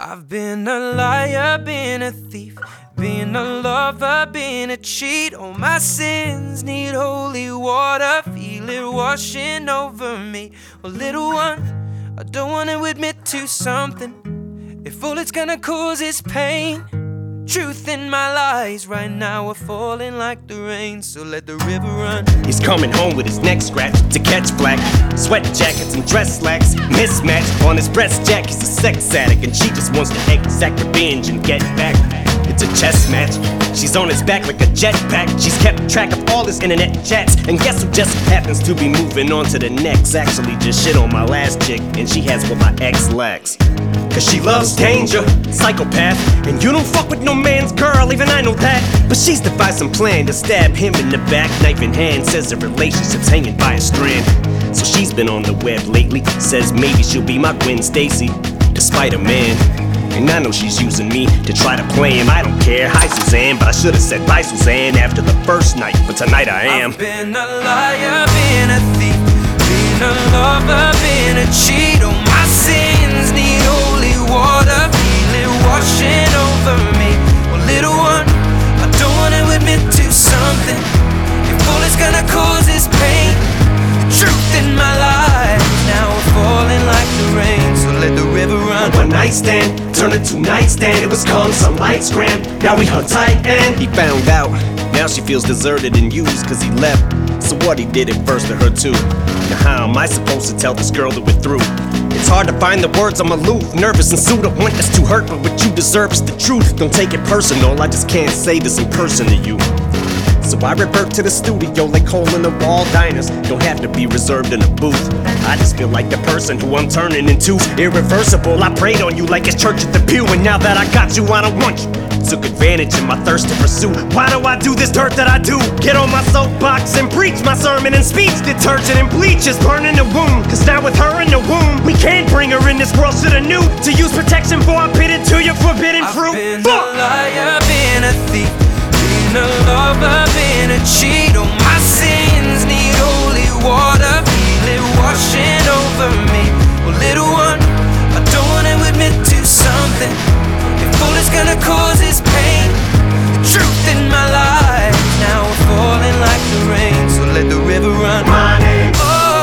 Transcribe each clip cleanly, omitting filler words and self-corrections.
I've been a liar, been a thief, been a lover, been a cheat. All my sins need holy water, feel it washing over me. Well, little one, I don't want to admit to something. If all it's gonna cause is pain, truth in my lies right now are falling like the rain, so let the river run. He's coming home with his neck scratched to catch flack. Sweat jackets and dress slacks mismatched. On his breast jack, he's a sex addict, and she just wants to exact revenge and get back. It's a chess match. She's on his back like a jetpack. She's kept track of all his internet chats, and guess who just happens to be moving on to the next? Actually just shit on my last chick, and she has what my ex lacks. Cause she loves danger, psychopath. And you don't fuck with no man's girl, even I know that. But she's devised some plan to stab him in the back, knife in hand. Says the relationship's hanging by a strand. So she's been on the web lately, says maybe she'll be my Gwen Stacy, despite a man. And I know she's using me to try to play him. I don't care, hi Suzanne, but I should've said bye Suzanne after the first night, but tonight I am. I've been a liar, been a thief, been a lover, been a cheat. All my sins need holy water, feel it washing over me. Well, little one, I don't wanna admit to something. If all it's gonna cause is pain, the truth in my life now we're falling like the rain, so let the river run. One night stand turned into nightstand. It was calm, some lights grand. Now we hung tight and he found out. Now she feels deserted and used cause he left. So what, he did it first to her too. Now how am I supposed to tell this girl that we're through? It's hard to find the words, I'm aloof, nervous and sued. I want this to hurt, but what you deserve is the truth. Don't take it personal, I just can't say this in person to you. So I revert to the studio like hole in the wall diners. Don't have to be reserved in a booth. I just feel like the person who I'm turning into. Irreversible, I prayed on you like it's church at the pew. And now that I got you, I don't want you. Took advantage of my thirst to pursue. Why do I do this dirt that I do? Get on my soapbox and preach my sermon and speech. Detergent and bleach is burning the wound. Cause now with her in the womb, we can't bring her in this world. Shoulda knew to use protection before I pit it to your forbidden fruit. I've been a liar, been a thief, been a lover, been a cheat. All my sins need holy water, feel it washing over me. Well, little one, I don't wanna admit to something. If all it's gonna cause is pain, the truth in my life now we're falling like the rain, so let the river run. My name's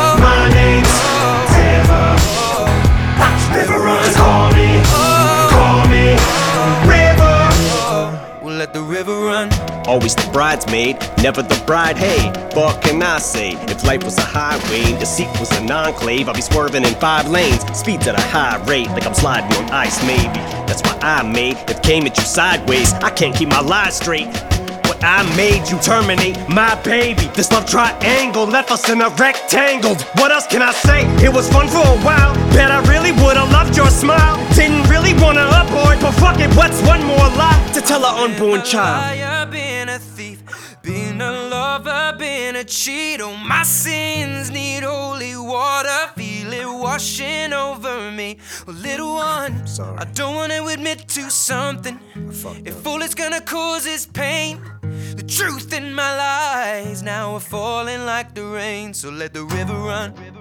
River. River runs, call me, River. We'll let the river run. Always the bridesmaid, never the bride. Hey, what can I say? If life was a highway and deceit was an enclave, I'd be swerving in 5 lanes, speeds at a high rate, like I'm sliding on ice maybe. That's why I made it came at you sideways. I can't keep my lies straight. What I made you terminate my baby. This love triangle left us in a rectangle. What else can I say? It was fun for a while. Bet I really would've loved your smile. Didn't really wanna abort, but fuck it, what's one more lie to tell our unborn child? Been a thief, been a lover, been a cheat. All my sins need holy water, feel it washing over me. Well, little one, sorry, I don't wanna admit to something. If all it's gonna cause is pain, the truth in my lies now are falling like the rain, so let the river run.